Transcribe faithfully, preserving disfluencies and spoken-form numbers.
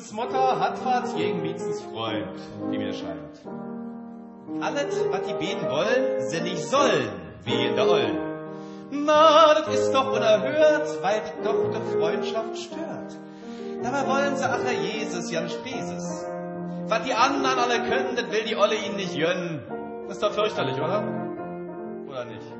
Miezens Mutter hat was gegen Miezens Freund, wie mir scheint. Alles, was die beten wollen, sie nicht sollen, wie in der Ollen. Na, das ist doch unerhört, weil das doch die Freundschaft stört. Dabei wollen sie acher Jesus, Jan Speses. Was die anderen alle können, das will die Olle ihnen nicht gönnen. Das ist doch fürchterlich, oder? Oder nicht?